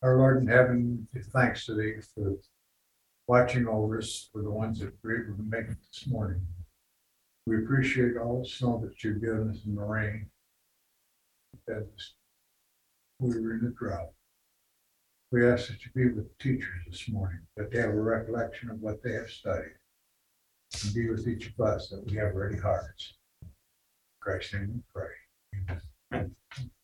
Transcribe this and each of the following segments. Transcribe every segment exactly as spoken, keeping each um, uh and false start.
Our Lord in heaven, give thanks to thee for watching over us, for the ones that were able to make it this morning. We appreciate all the snow that you've given us in the rain. As we were in the drought. We ask that you be with the teachers this morning, that they have a recollection of what they have studied. And be with each of us, that we have ready hearts. In Christ's name we pray. Amen.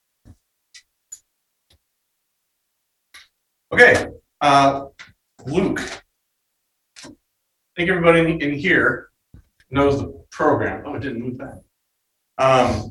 Okay, uh, Luke. I think everybody in, in here knows the program. Oh, it didn't move that. Um,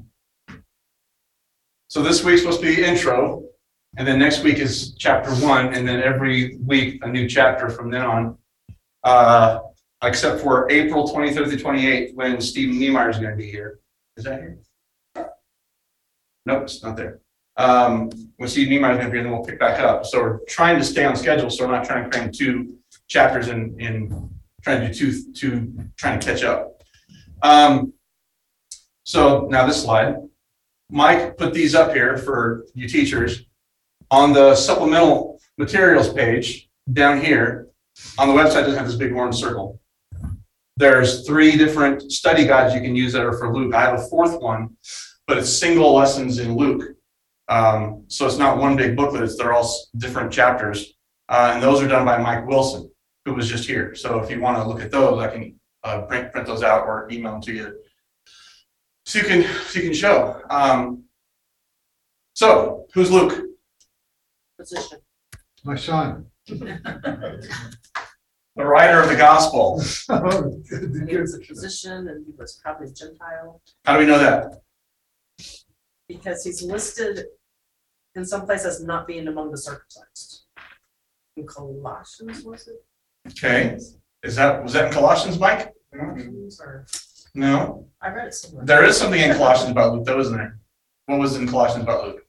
so this week's supposed to be the intro, and then next week is chapter one, and then every week a new chapter from then on. Uh, except for April twenty-third through twenty-eighth, when Stephen Niemeyer is going to be here. Is that here? Nope, it's not there. Um, when Steve Niemeyer is going to be here, then we'll pick back up. So we're trying to stay on schedule, so we're not trying to cram two chapters in, in trying to do two, two, trying to catch up. Um, so now this slide, Mike put these up here for you teachers. On the supplemental materials page down here, on the website, doesn't have this big orange circle. There's three different study guides you can use that are for Luke. I have a fourth one, but it's single lessons in Luke. Um, so it's not one big booklet, it's they're all different chapters. Uh, and those are done by Mike Wilson, who was just here. So if you want to look at those, I can uh, print, print those out or email them to you. So you can, so you can show. Um, so who's Luke? Position. My son. The writer of the gospel. He was a physician and he was probably Gentile. How do we know that? Because he's listed in some places not being among the circumcised. In Colossians, was it? Okay. Is that, was that in Colossians, Mike? Colossians or, No. I read it somewhere. There is something in Colossians about Luke, though, isn't there? What was in Colossians about Luke?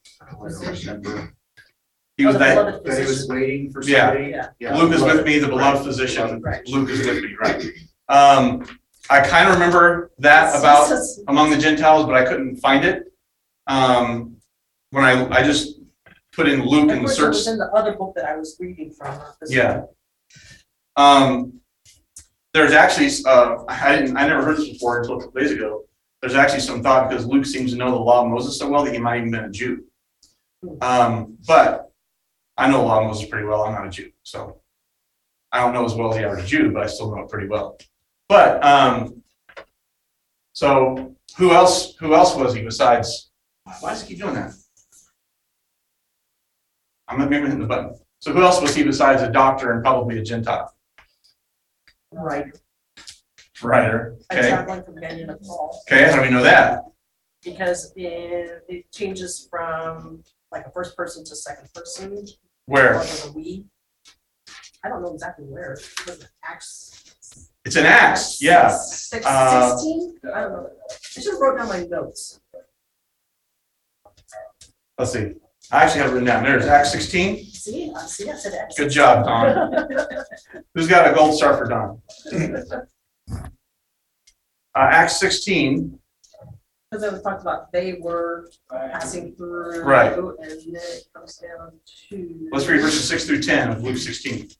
He was Oh, the that. beloved That he was physician. waiting for Yeah. somebody. Yeah. Yeah. Luke is with me, the beloved physician. Right. Luke is with me, right? Um, I kind of remember that about among the Gentiles, but I couldn't find it. Um, when I I just put in Luke Of in the course, it search. was in the other book that I was reading from. not this Yeah. one. Um, there's actually uh, I didn't I never heard this before until a couple days ago. There's actually some thought because Luke seems to know the law of Moses so well that he might even been a Jew. Um, but I know the law of Moses pretty well. I'm not a Jew, so I don't know as well as the average Jew, but I still know it pretty well. But um, so who else? Who else was he besides? Why does he keep doing that? I'm not maybe hitting the button. So who else was he besides a doctor and probably a Gentile? Right. Writer. A Okay. traveling companion of Paul. Okay. How do we know that? Because it, it changes from like a first person to second person. Where? Or the we. I don't know exactly where. Was it Acts? It's an Acts. Yeah. Six, Uh, sixteen? I don't know. I should have wrote down my notes. Let's see. I actually have it written down. There's Acts sixteen. See, I see, I said Acts. Good job, Don. Who's got a gold star for Don? Uh, Acts sixteen. Because it was talked about they were passing through. Right. And then it comes down to. Let's read verses six through ten of Luke sixteen.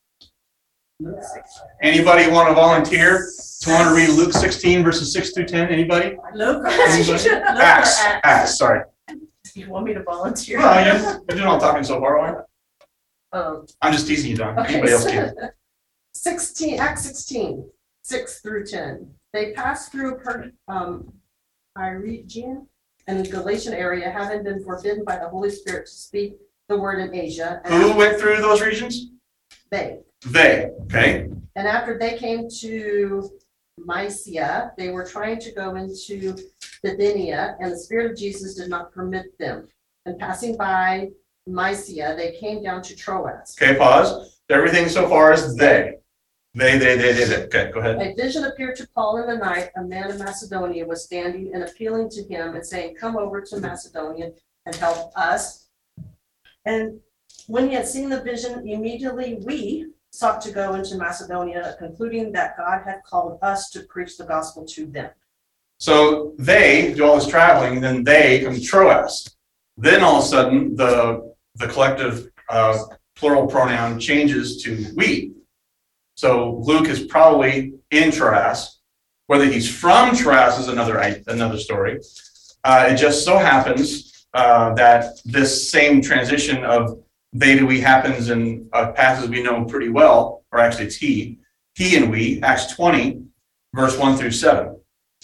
Anybody want to volunteer to want to read Luke sixteen verses six through ten? Anybody? Luke. Anybody? Luke or Acts. Acts. Sorry. You want me to volunteer? Well, you're, you're doing all talking so far, aren't you? Um, I'm just teasing you, Don. okay, Anybody else so- can. Sixteen, Acts sixteen, six through ten. They passed through per, um, Phrygia and the Galatian area, having been forbidden by the Holy Spirit to speak the word in Asia. And Who went through those regions? They. They. Okay. And after they came to Mysia, they were trying to go into Bithynia, and the Spirit of Jesus did not permit them. And passing by Mysia, they came down to Troas. Okay, pause. Everything so far is they. They, they, they, they, they. Okay, go ahead. A vision appeared to Paul in the night. A man of Macedonia was standing and appealing to him and saying, "Come over to Macedonia and help us." And when he had seen the vision, immediately we sought to go into Macedonia, concluding that God had called us to preach the gospel to them. So they do all this traveling, then they come to Troas. Then all of a sudden, the the collective uh, plural pronoun changes to we. So Luke is probably in Troas. Whether he's from Troas is another another story. Uh, it just so happens uh, that this same transition of they to we happens in a passage we know pretty well, or actually it's he, he and we, Acts twenty, verse one through seven.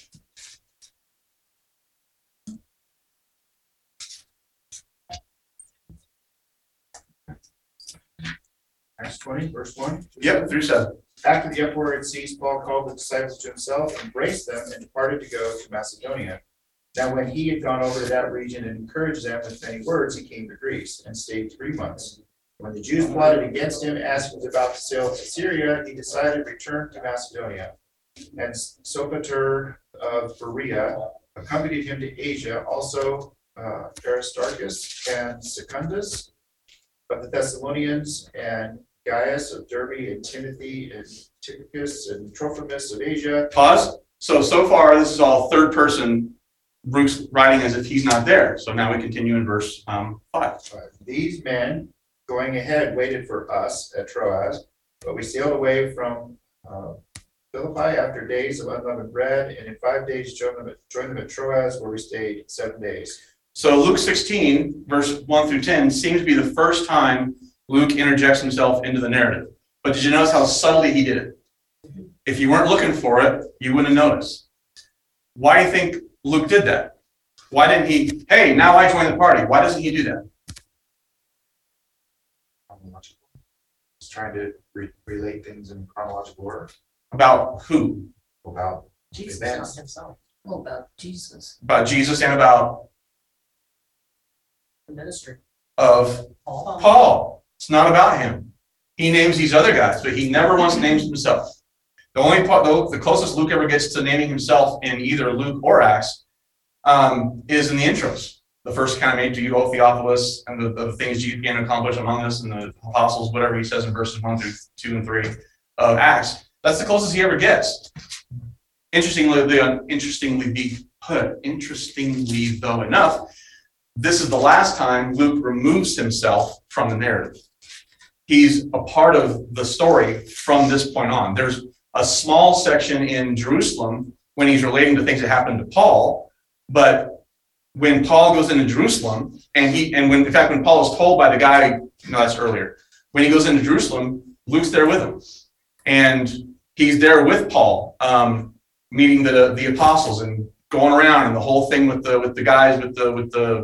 Acts twenty, verse one. Yep, through seven. After the uproar had ceased, Paul called the disciples to himself, embraced them, and departed to go to Macedonia. Now when he had gone over to that region and encouraged them with many words, he came to Greece and stayed three months. When the Jews plotted against him, as he was about to sail to Syria, he decided to return to Macedonia. And Sopater of Berea accompanied him to Asia, also uh, Aristarchus and Secundus of the Thessalonians, and Gaius of Derbe, and Timothy, and Tychicus, and Trophimus of Asia. Pause. So, so far, this is all third person, Luke's writing as if he's not there. So now we continue in verse um, five. These men, going ahead, waited for us at Troas, but we sailed away from uh, Philippi after days of unleavened bread, and in five days joined them, at, joined them at Troas, where we stayed seven days. So Luke sixteen, verse one through ten, seems to be the first time Luke interjects himself into the narrative. But did you notice how subtly he did it? If you weren't looking for it, you wouldn't have noticed. Why do you think Luke did that? Why didn't he, hey, now I join the party? Why doesn't he do that? He's trying to re- relate things in chronological order About who? about Jesus, events. not himself. Well, about Jesus, About Jesus and about the ministry. of Paul. Paul. It's not about him. He names these other guys, but he never once names himself. The only part, though, the closest Luke ever gets to naming himself in either Luke or Acts um, is in the intros. The first kind of made to you, O Theophilus, and the, the things you began to accomplish among us, and the apostles, whatever he says in verses one through two and three of Acts. That's the closest he ever gets. Interestingly, the, interestingly, be, interestingly though enough, this is the last time Luke removes himself from the narrative. He's a part of the story from this point on. There's a small section in Jerusalem when he's relating to things that happened to Paul, but when Paul goes into Jerusalem, and he and when in fact when Paul is told by the guy, no, that's earlier, when he goes into Jerusalem, Luke's there with him, and he's there with Paul, um, meeting the the apostles and going around and the whole thing with the with the guys with the with the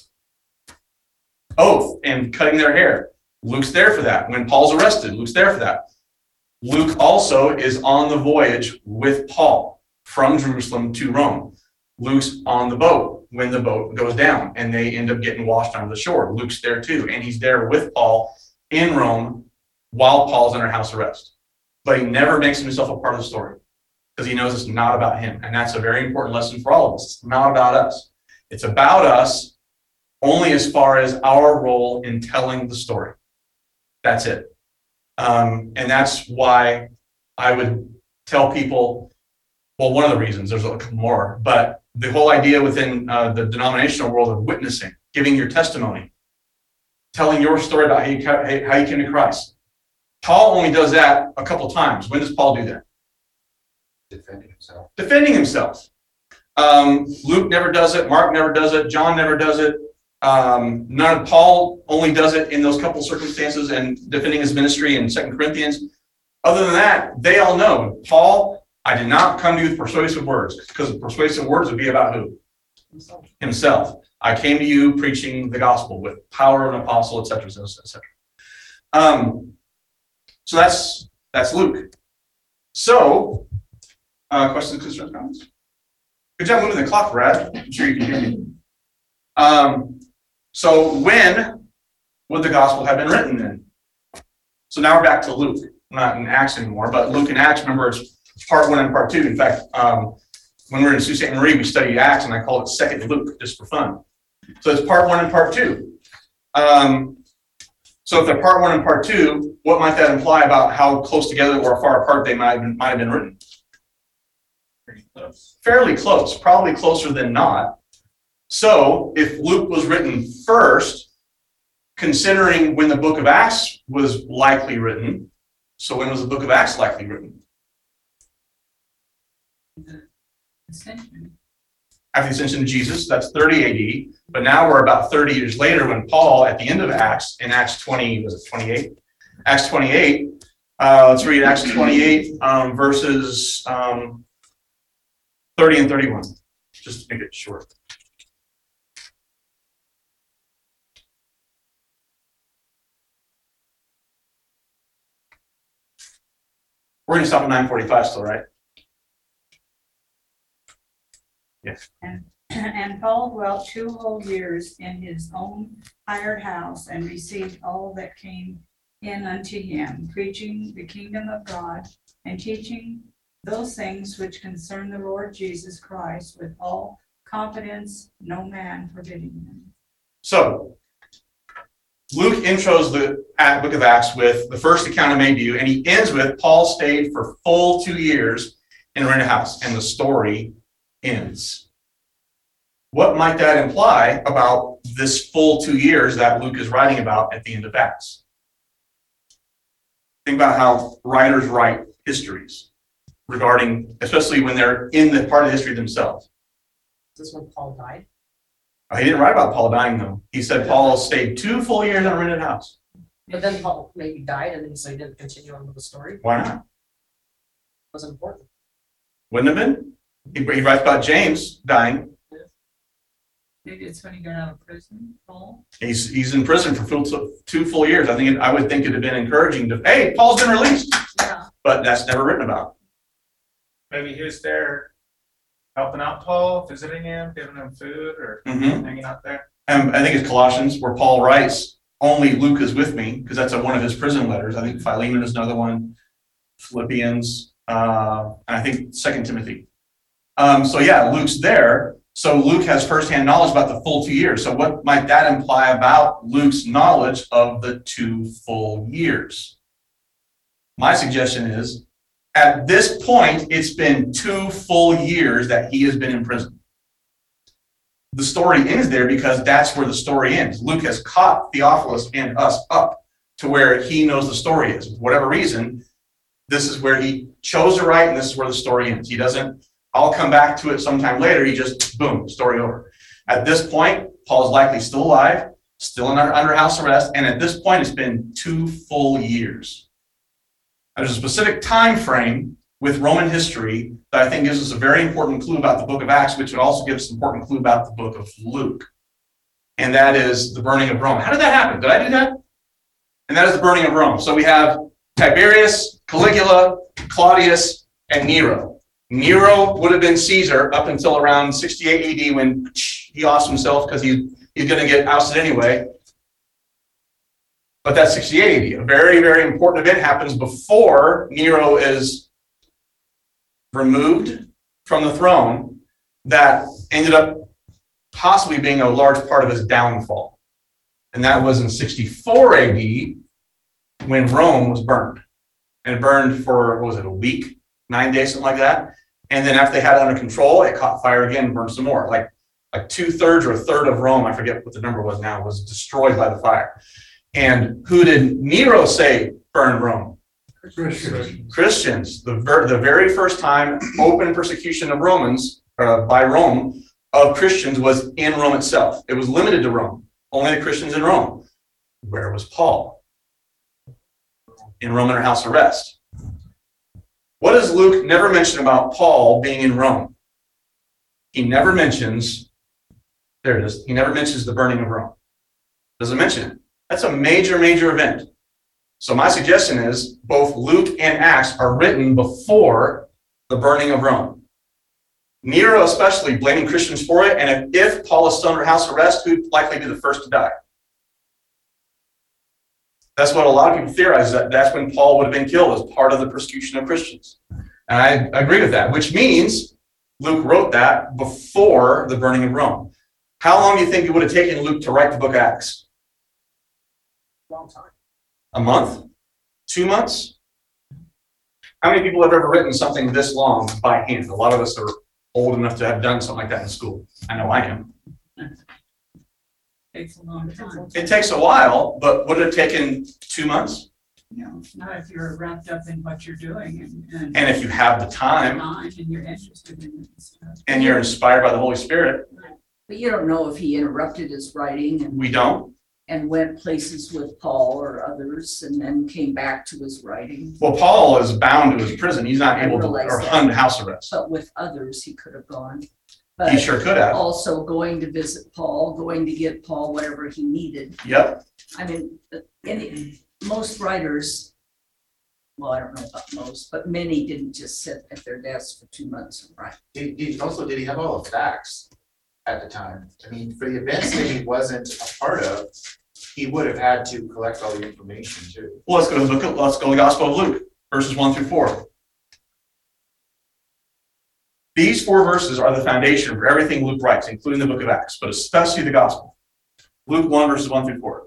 oath and cutting their hair. Luke's there for that. When Paul's arrested, Luke's there for that. Luke also is on the voyage with Paul from Jerusalem to Rome. Luke's on the boat when the boat goes down and they end up getting washed onto the shore. Luke's there too, and he's there with Paul in Rome while Paul's under house arrest. But he never makes himself a part of the story because he knows it's not about him. And that's a very important lesson for all of us. It's not about us. It's about us only as far as our role in telling the story. That's it. Um, and that's why I would tell people, well, one of the reasons, there's a couple more, but the whole idea within uh, the denominational world of witnessing, giving your testimony, telling your story about how you, how you came to Christ. Paul only does that a couple times. When does Paul do that? Defending himself. Defending himself. Um, Luke never does it. Mark never does it. John never does it. Um, none of Paul only does it in those couple circumstances and defending his ministry in Second Corinthians. Other than that, they all know, Paul, I did not come to you with persuasive words, because persuasive words would be about who? Himself. Himself. I came to you preaching the gospel with power of an apostle, et cetera, et cetera, et cetera. Um, so that's that's Luke. So, uh, questions, concerns, comments? Good job moving the clock, Brad. I'm sure you can hear me. Um, so when would the gospel have been written then? So now we're back to Luke, not in Acts anymore, but Luke and Acts, remember, it's part one and part two. In fact, um, when we were in Sault Ste. Marie, we studied Acts, and I call it Second Luke, just for fun. So it's part one and part two. Um, so if they're part one and part two, what might that imply about how close together or far apart they might have been, might have been written? Pretty close. Fairly close, probably closer than not. So if Luke was written first, considering when the book of Acts was likely written. So when was the book of Acts likely written? After the ascension of Jesus, that's thirty A D. But now we're about thirty years later when Paul, at the end of Acts, in Acts twenty, was it twenty-eight? Acts twenty-eight, uh, let's read Acts twenty-eight, um, verses um, thirty and thirty-one, just to make it short. We're going to stop at nine forty-five still, right? Yes. And, and Paul dwelt two whole years in his own hired house and received all that came in unto him, preaching the kingdom of God and teaching those things which concern the Lord Jesus Christ with all confidence, no man forbidding them. So, Luke intros the book of Acts with the first account of made to you, and he ends with Paul stayed for full two years in a rented house, and the story ends. What might that imply about this full two years that Luke is writing about at the end of Acts? Think about how writers write histories regarding, especially when they're in the part of history themselves. Is this when Paul died? Oh, he didn't write about Paul dying, though. He said Paul stayed two full years in a rented house. But then Paul maybe died and then so he didn't continue on with the story. Why not? It wasn't important. Wouldn't have been. He, he writes about James dying. Maybe it's when he got out of prison, Paul. He's he's in prison for full, two full years. I think it, I would think it'd have been encouraging to, hey, Paul's been released, Yeah. but that's never written about. Maybe he was there helping out Paul, visiting him, giving him food, or Mm-hmm. hanging out there. And I think it's Colossians where Paul writes, "Only Luke is with me," because that's a, one of his prison letters. I think Philemon is another one. Philippians, uh, and I think Second Timothy. Um, so yeah, Luke's there. So Luke has firsthand knowledge about the full two years. So what might that imply about Luke's knowledge of the two full years? My suggestion is, at this point, it's been two full years that he has been in prison. The story ends there because that's where the story ends. Luke has caught Theophilus and us up to where he knows the story is. For whatever reason, this is where he chose to write, and this is where the story ends. He doesn't, I'll come back to it sometime later. He just, boom, story over. At this point, Paul's likely still alive, still in under, under house arrest, and at this point, it's been two full years. There's a specific time frame with Roman history that I think gives us a very important clue about the book of Acts, which would also give us an important clue about the book of Luke. And that is the burning of Rome. How did that happen? Did I do that? And that is the burning of Rome. So we have Tiberius, Caligula, Claudius, and Nero. Nero would have been Caesar up until around sixty-eight A D when he offed himself because he, he's going to get ousted anyway. But that's sixty-eight A D. A very, very important event happens before Nero is removed from the throne that ended up possibly being a large part of his downfall. And that was in sixty-four A D when Rome was burned. And it burned for, what was it, a week, nine days, something like that. And then after they had it under control, it caught fire again and burned some more. Like, like two-thirds or a third of Rome, I forget what the number was now, was destroyed by the fire. And who did Nero say burned Rome? Christians. Christians. The, ver- the very first time open persecution of Romans, uh, by Rome, of Christians was in Rome itself. It was limited to Rome. Only the Christians in Rome. Where was Paul? In Roman house arrest. What does Luke never mention about Paul being in Rome? He never mentions, there it is, he never mentions the burning of Rome. Doesn't mention it. That's a major, major event. So my suggestion is both Luke and Acts are written before the burning of Rome. Nero especially blaming Christians for it, and if, if Paul is still under house arrest, who'd likely be the first to die? That's what a lot of people theorize, that that's when Paul would have been killed as part of the persecution of Christians. And I agree with that, which means Luke wrote that before the burning of Rome. How long do you think it would have taken Luke to write the book of Acts? Long time. A month? Two months? How many people have ever written something this long by hand? A lot of us are old enough to have done something like that in school. I know I am. Takes a long time. It takes a while, but would it have taken two months? You know, not if you're wrapped up in what you're doing and. and And if you have the time time and you're interested in it and stuff. and you're inspired by the Holy Spirit, But you don't know if he interrupted his writing and, we don't. and went places with Paul or others and then came back to his writing. Well, Paul is bound to his prison. He's not I able to, realize or that. under house arrest. But with others, he could have gone. He But sure could have. also going to visit Paul, going to get Paul whatever he needed. Yep. I mean, any, most writers, well, I don't know about most, but many didn't just sit at their desks for two months and write. Did, did, also, did he have all the facts at the time? I mean, for the events that he wasn't a part of, he would have had to collect all the information too. Well, let's go to the book of, let's go to the Gospel of Luke, verses one through four. These four verses are the foundation for everything Luke writes, including the book of Acts, but especially the Gospel. Luke one, verses one through four.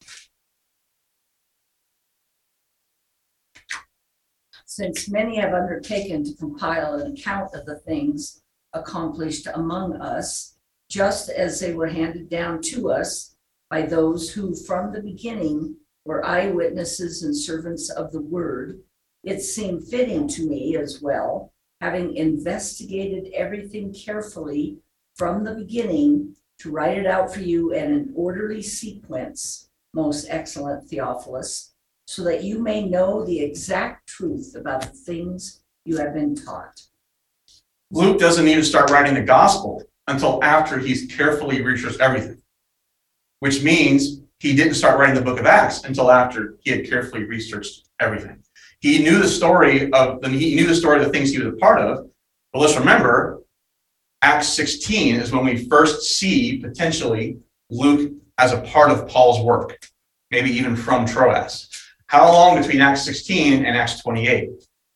Since many have undertaken to compile an account of the things accomplished among us, just as they were handed down to us by those who from the beginning were eyewitnesses and servants of the word, it seemed fitting to me as well, having investigated everything carefully from the beginning, to write it out for you in an orderly sequence, most excellent Theophilus, so that you may know the exact truth about the things you have been taught. Luke doesn't need to start writing the Gospel until after he's carefully researched everything, which means he didn't start writing the book of Acts until after he had carefully researched everything. He knew the story of the, he knew the story of the things he was a part of, but let's remember, Acts sixteen is when we first see potentially Luke as a part of Paul's work, maybe even from Troas. How long between Acts sixteen and Acts twenty-eight?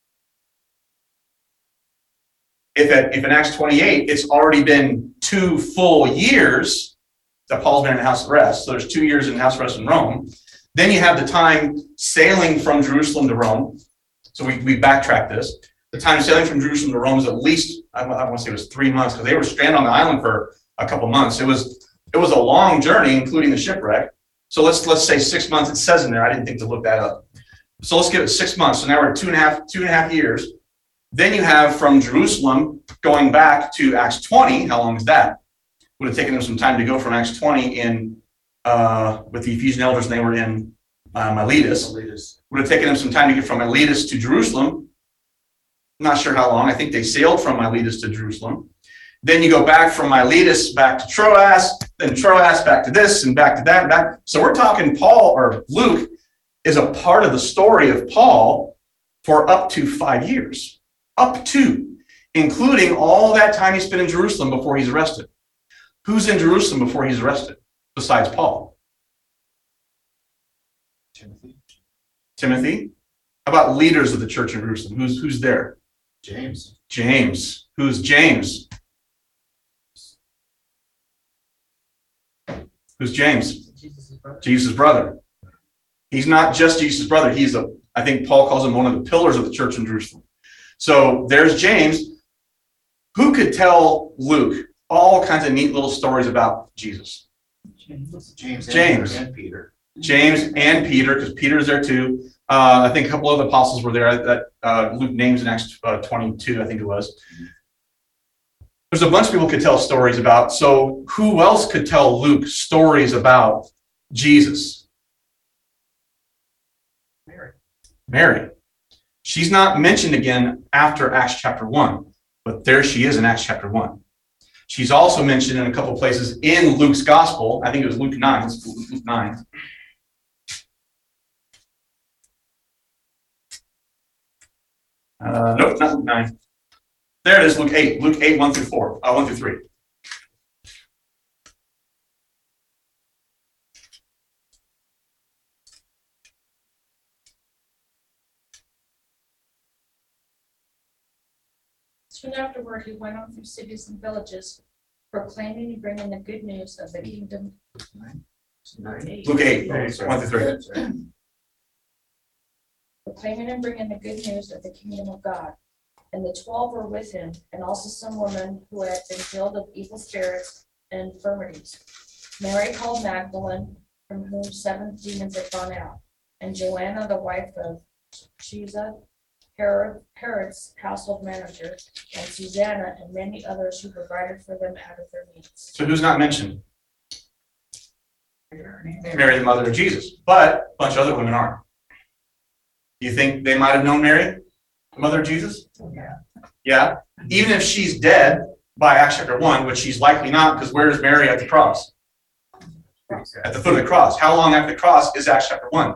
If, at, if in Acts twenty-eight, it's already been two full years that Paul's been in house arrest, so there's two years in house arrest in Rome. Then you have the time sailing from Jerusalem to Rome. So we, we backtrack this. The time sailing from Jerusalem to Rome is at least, I want to say it was three months, because they were stranded on the island for a couple months. It was it was a long journey, including the shipwreck. So let's let's say six months. It says in there. I didn't think to look that up. So let's give it six months. So now we're at two and a half, two and a half years. Then you have from Jerusalem going back to Acts twenty. How long is that? Would have taken them some time to go from Acts twenty in uh, with the Ephesian elders, and they were in uh, Miletus. Miletus. Would have taken them some time to get from Miletus to Jerusalem. I'm not sure how long. I think they sailed from Miletus to Jerusalem. Then you go back from Miletus back to Troas, then Troas back to this and back to that and back. So we're talking Paul or Luke is a part of the story of Paul for up to five years. Up to, including all that time he spent in Jerusalem before he's arrested. Who's in Jerusalem before he's arrested besides Paul? Timothy. Timothy. How about leaders of the church in Jerusalem? Who's who's there? James. James. Who's James? Who's James? Jesus' brother. Jesus' brother. He's not just Jesus' brother. He's a, I think Paul calls him one of the pillars of the church in Jerusalem. So there's James. Who could tell Luke all kinds of neat little stories about Jesus? James. James. James. And Peter. James and Peter, because Peter's there too. Uh, I think a couple of the apostles were there that uh, Luke names in Acts uh, twenty-two, I think it was. There's a bunch of people could tell stories about. So who else could tell Luke stories about Jesus? Mary. Mary. She's not mentioned again after Acts chapter one, but there she is in Acts chapter one. She's also mentioned in a couple places in Luke's gospel. I think it was Luke nine. Let's go Luke nine. Uh, nope, not Luke nine. There it is, Luke eight. Luke eight, one through four. Uh, one through three. Soon afterward, he went on through cities and villages, proclaiming and bringing the good news of the kingdom. Luke eight, one through three. Proclaiming and bringing the good news of the kingdom of God. And the twelve were with him, and also some women who had been healed of evil spirits and infirmities. Mary called Magdalene, from whom seven demons had gone out, and Joanna, the wife of Chuza, Herod, Herod's household manager, and Susanna, and many others who provided for them out of their means. So who's not mentioned? Mary, the mother of Jesus, but a bunch of other women aren't. Do you think they might have known Mary, the mother of Jesus? Yeah. Yeah, even if she's dead by Acts chapter one, which she's likely not, because where is Mary at the cross? At the foot of the cross. How long after the cross is Acts chapter one?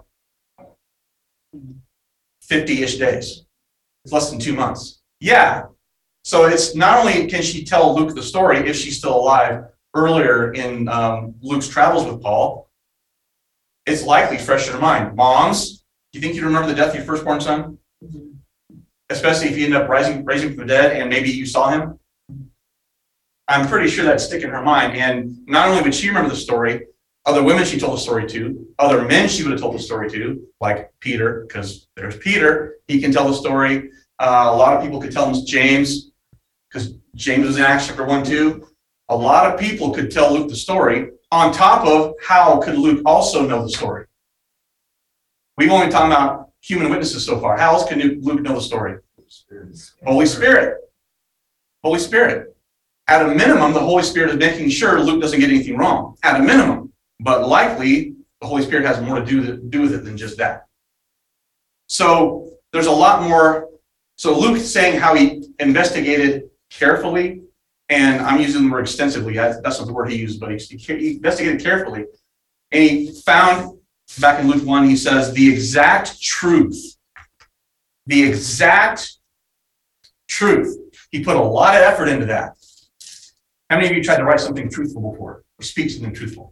fifty-ish days. It's less than two months. Yeah. So it's not only can she tell Luke the story if she's still alive earlier in um, Luke's travels with Paul, it's likely fresh in her mind. Moms, do you think you remember the death of your firstborn son? Especially if you end up rising, raising from the dead and maybe you saw him? I'm pretty sure that'd stick in her mind. And not only would she remember the story, other women she told the story to, other men she would have told the story to, like Peter, because there's Peter, he can tell the story. Uh, a lot of people could tell him James, because James was in Acts chapter one, too. A lot of people could tell Luke the story, on top of how could Luke also know the story? We've only talked about human witnesses so far. How else can Luke know the story? Holy Spirit. Holy Spirit. At a minimum, the Holy Spirit is making sure Luke doesn't get anything wrong. At a minimum. But likely, the Holy Spirit has more to do, to do with it than just that. So there's a lot more. So Luke is saying how he investigated carefully, and I'm using the word extensively. That's not the word he used, but he, he investigated carefully. And he found, back in Luke one, he says, the exact truth. The exact truth. He put a lot of effort into that. How many of you tried to write something truthful before, or speak something truthful?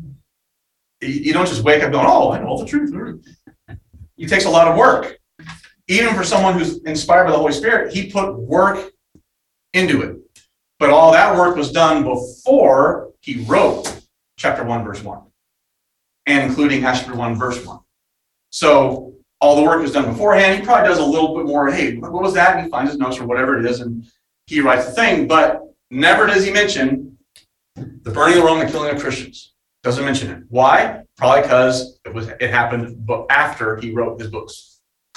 You don't just wake up going, oh, I know the truth. It takes a lot of work. Even for someone who's inspired by the Holy Spirit, he put work into it. But all that work was done before he wrote chapter one, verse one, and including Acts chapter one, verse one. So all the work was done beforehand. He probably does a little bit more, hey, what was that? And he finds his notes or whatever it is, and he writes the thing. But never does he mention the burning of Rome, the killing of Christians. Doesn't mention it. Why? Probably because it was it happened but after he wrote his books.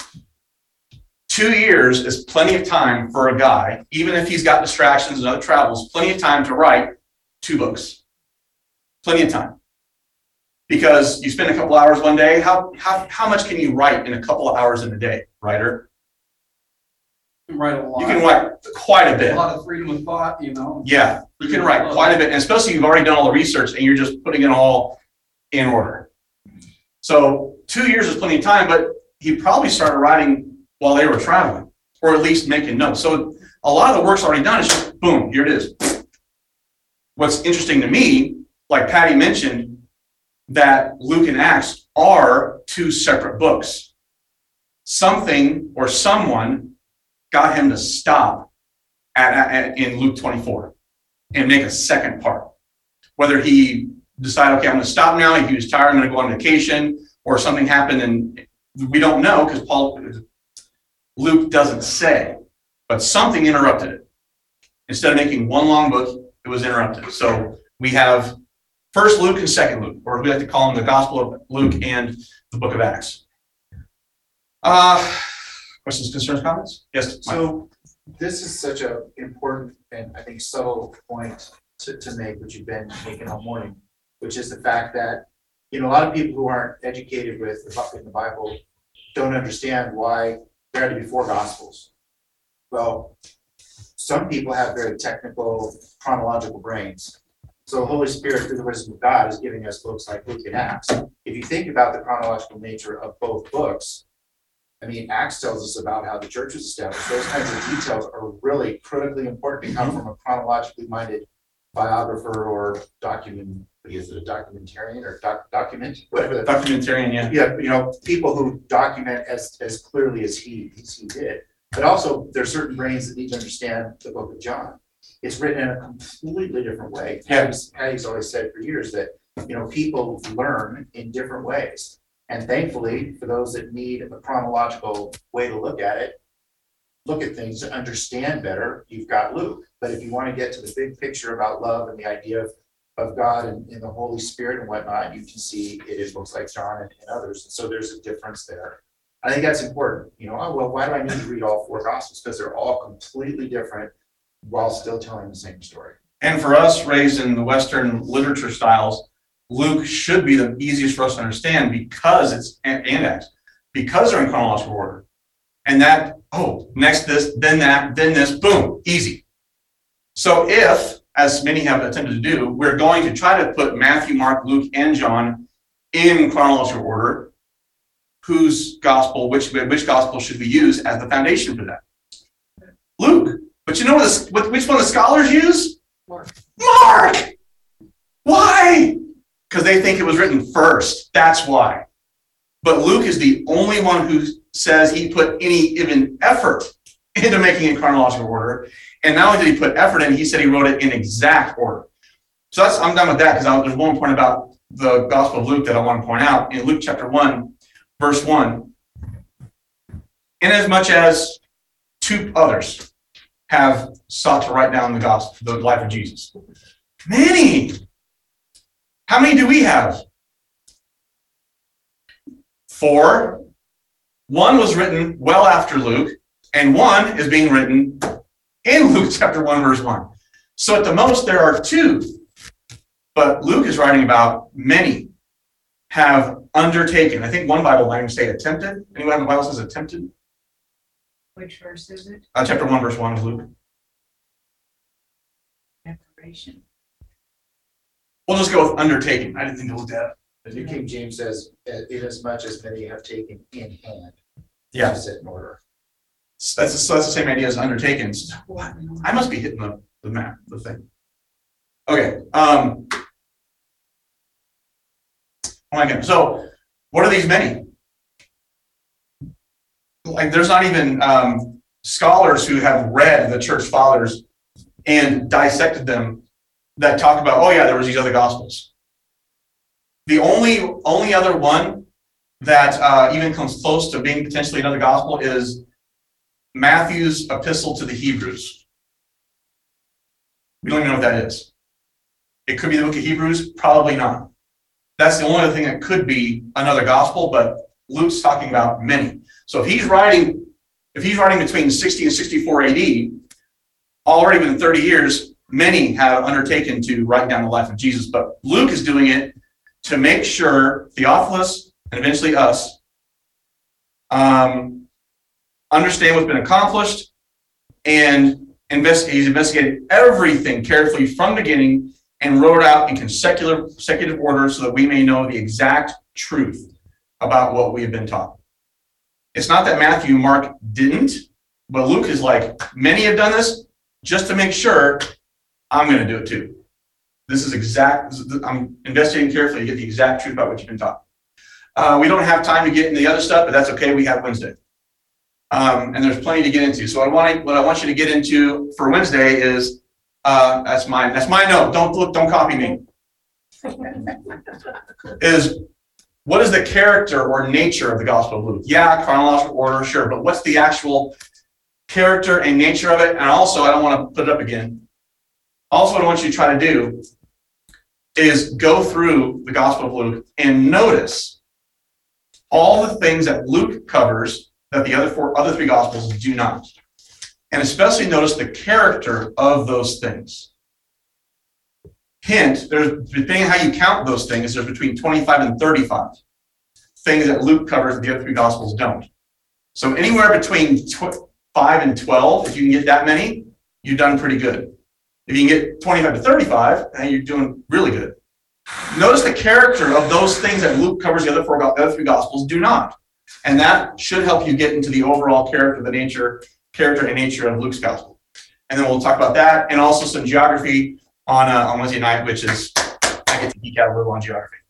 Two years is plenty of time for a guy, even if he's got distractions and other travels, plenty of time to write two books. Plenty of time. Because you spend a couple hours one day, how how how much can you write in a couple of hours in a day, writer? You can write a lot. You can write quite a bit. A lot of freedom of thought, you know. Yeah, you can write quite a bit, and especially if you've already done all the research and you're just putting it all in order. So two years is plenty of time, but he probably started writing while they were traveling, or at least making notes. So a lot of the work's already done. It's just boom, here it is. What's interesting to me, like Patty mentioned, that Luke and Acts are two separate books. Something or someone got him to stop at, at, in Luke twenty-four and make a second part. Whether he decided, okay, I'm going to stop now, if he was tired, I'm going to go on vacation, or something happened, and we don't know because Paul, Luke doesn't say, but something interrupted it. Instead of making one long book, it was interrupted. So we have First Luke and Second Luke, or we like to call them the Gospel of Luke and the Book of Acts. Uh, questions, concerns, comments? Yes. Mike. So this is such an important and I think subtle point to, to make, which you've been making all morning, which is the fact that, you know, a lot of people who aren't educated with the, in the Bible don't understand why there had to be four Gospels. Well, some people have very technical, chronological brains. So the Holy Spirit, through the wisdom of God, is giving us books like Luke and Acts. If you think about the chronological nature of both books, I mean, Acts tells us about how the church was established. Those kinds of details are really critically important to come from a chronologically minded biographer or document, what is it, a documentarian or doc, document, whatever. The, Documentarian, yeah. Yeah, you know, people who document as, as clearly as he, as he did. But also, there's certain brains that need to understand the book of John. It's written in a completely different way. Yeah. Patty's, Patty's always said for years that, you know, people learn in different ways. And thankfully, for those that need a chronological way to look at it, look at things to understand better, you've got Luke. But if you want to get to the big picture about love and the idea of of God and, and the Holy Spirit and whatnot, you can see it in books like John and, and others. And so there's a difference there. I think that's important. You know, oh, well, why do I need to read all four gospels? Because they're all completely different while still telling the same story. And for us raised in the Western literature styles, Luke should be the easiest for us to understand because it's and, and Acts, because they're in chronological order. And that, oh, next this, then that, then this, boom, easy. So if, as many have attempted to do, we're going to try to put Matthew, Mark, Luke, and John in chronological order, whose gospel, which, which gospel should we use as the foundation for that? Luke. But you know what, the, what which one the scholars use? Mark. Mark! Why? Because they think it was written first. That's why. But Luke is the only one who says he put any even effort into making it in chronological order. And not only did he put effort in, he said he wrote it in exact order. So that's, I'm done with that because there's one point about the Gospel of Luke that I want to point out. In Luke chapter one, verse one, inasmuch as two others have sought to write down the gospel, the life of Jesus. Many. How many do we have? Four. One was written well after Luke, and one is being written in Luke chapter one, verse one. So at the most, there are two. But Luke is writing about many have undertaken. I think one Bible might even say attempted. Anyone have a Bible says attempted? Which verse is it? Uh, chapter one, verse one of Luke. Declaration. We'll just go with undertaken. I didn't think to look that up. The New King James says, inasmuch as many have taken in hand. Yeah. To set in order. So that's, so that's the same idea as undertaken. What? I must be hitting the, the map, the thing. Okay. Um, oh my God. So what are these many? Like there's not even um, scholars who have read the church fathers and dissected them that talk about, oh yeah, there was these other gospels. The only only other one that uh, even comes close to being potentially another gospel is Matthew's epistle to the Hebrews. We don't even know what that is. It could be the book of Hebrews, probably not. That's the only other thing that could be another gospel, but Luke's talking about many. So if he's writing, if he's writing between sixty and sixty-four A D, already within thirty years, many have undertaken to write down the life of Jesus. But Luke is doing it to make sure Theophilus and eventually us um, understand what's been accomplished and invest, he's investigated everything carefully from the beginning and wrote out in consecutive, consecutive order so that we may know the exact truth about what we have been taught. It's not that Matthew and Mark didn't, but Luke is like, many have done this just to make sure I'm going to do it too. This is exact, I'm investigating carefully to get the exact truth about what you've been taught. Uh, we don't have time to get into the other stuff, but that's okay. We have Wednesday. Um, and there's plenty to get into. So what I want, what I want you to get into for Wednesday is, uh, that's my, that's my note. Don't look, don't copy me. Is what is the character or nature of the Gospel of Luke? Yeah, chronological order, sure. But what's the actual character and nature of it? And also, I don't want to put it up again. Also, what I want you to try to do is go through the Gospel of Luke and notice all the things that Luke covers that the other four, other three Gospels do not. And especially notice the character of those things. Hint, there's, depending on how you count those things, there's between twenty-five and thirty-five things that Luke covers that the other three Gospels don't. So anywhere between five and twelve, if you can get that many, you've done pretty good. If you can get twenty-five to thirty-five, then you're doing really good. Notice the character of those things that Luke covers the other four, the other three Gospels do not. And that should help you get into the overall character, the nature, character and nature of Luke's Gospel. And then we'll talk about that and also some geography on, uh, on Wednesday night, which is, I get to geek out a little on geography.